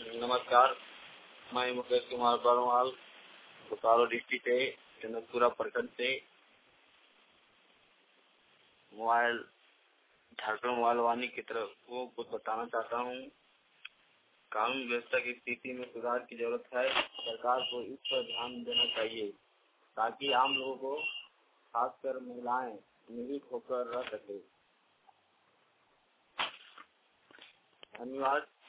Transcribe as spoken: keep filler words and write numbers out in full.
नमस्कार, मैं मुकेश कुमार बरवाल बोकारो डिस्ट्रिक्ट से जनकपुरा प्रखंड से मोबाइल झारखंड मोबाइल वाणी की तरफ को कुछ बताना चाहता हूँ। कानून व्यवस्था की स्थिति में सुधार की जरूरत है। सरकार को इस पर ध्यान देना चाहिए ताकि आम लोगों को, खासकर महिलाएं, निर्भीक होकर रह सके। धन्यवाद।